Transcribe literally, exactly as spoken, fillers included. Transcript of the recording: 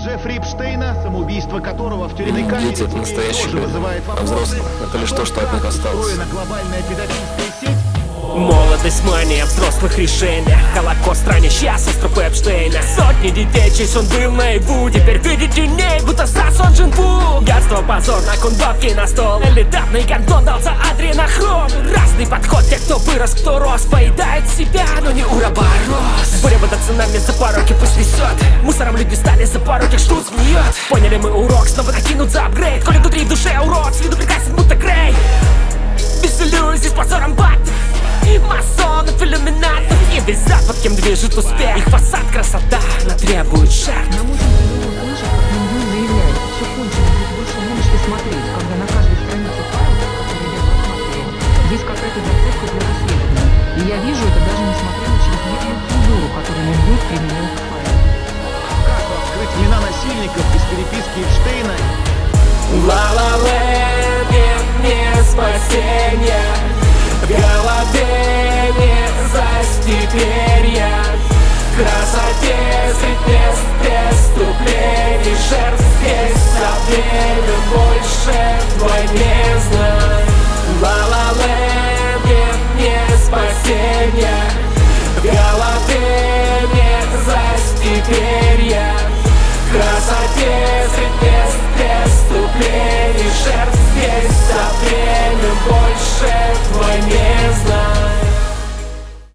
Джеффри Эпштейна, самоубийство которого в тюремной камере Дети — это настоящие тоже люди, вызывает а вопросы. взрослые — это лишь то, что от них осталось. Устроена глобальная педофильская сеть. Молодость, мания взрослых решениях. Холокост, странящая со стропы Эпштейна. Сотни детей, честь он был наяву. Теперь видит теней, будто Стас он Джинву. Гадство, позор, на кон бабки на стол. Элитарный гандон дался адренохром. Разный подход, те, кто вырос, кто рос. Поедает себя, но не уроборос. Буря водоцунами за пороки пусть несет. Мусором люди стали за пороки, штуц гниет. Поняли мы урок, снова накинут за апгрейд. Коли внутри в душе урод, с виду прекрасен, будто Грей. Веселюсь здесь позором бат. Масонов, иллюминатов и весь Запад, кем движет успех. Их фасад красота, но требует жертв. На мой взгляд, слышать, как Минюст заявляет, все кончено, здесь больше не на что смотреть, когда на каждой странице файла, который я просматриваю, есть какая-то зацепка для расследования. И я вижу это даже несмотря на чрезмерную цензуру, которую Минюст применил к файлу. Как открыть имена насильников из переписки Эпштейна? Ла-ла-ленд, нет мне спасения. В голове